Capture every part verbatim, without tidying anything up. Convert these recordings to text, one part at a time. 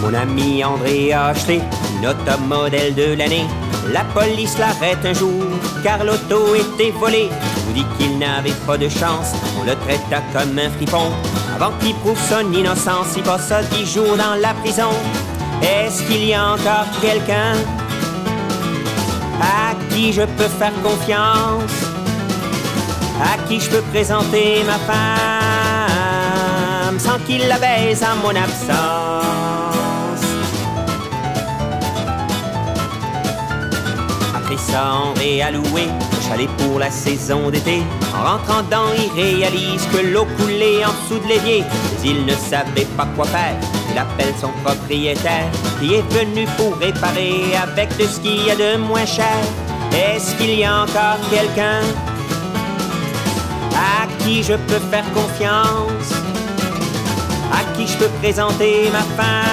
Mon ami André a acheté une auto modèle de l'année. La police l'arrête un jour car l'auto était volée. Vous dit qu'il n'avait pas de chance, on le traita comme un fripon. Avant qu'il prouve son innocence, il passa dix jours dans la prison. Est-ce qu'il y a encore quelqu'un à qui je peux faire confiance, à qui je peux présenter ma femme sans qu'il la baise en mon absence? Après ça, André a loué un chalet pour la saison d'été. En rentrant dedans, il réalise que l'eau coulait en dessous de l'évier. Mais il ne savait pas quoi faire. Il appelle son propriétaire qui est venu pour réparer avec de ce qu'il y a de moins cher. Est-ce qu'il y a encore quelqu'un à qui je peux faire confiance, à qui je peux présenter ma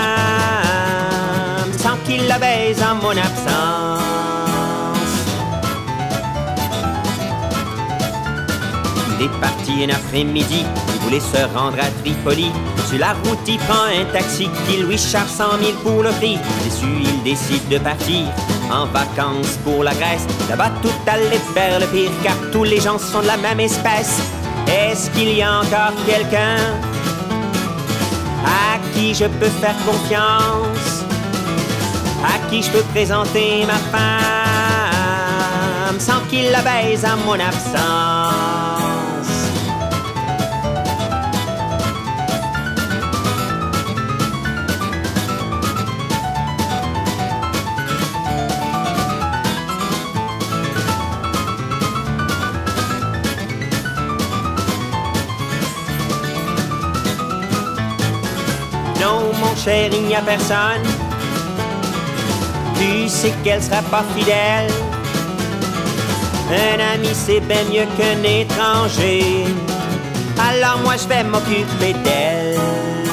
femme sans qu'il la baise en mon absence? Il est parti un après-midi, il voulait se rendre à Tripoli. Sur la route, il prend un taxi qui lui charge cent mille pour le prix. Déçu, il décide de partir en vacances pour la Grèce. Là-bas, tout allait vers le pire, car tous les gens sont de la même espèce. Est-ce qu'il y a encore quelqu'un à qui je peux faire confiance, à qui je peux présenter ma femme sans qu'il la baise en mon absence? Non, mon cher, il n'y a personne. Tu sais qu'elle sera pas fidèle. Un ami, c'est bien mieux qu'un étranger. Alors moi, je vais m'occuper d'elle.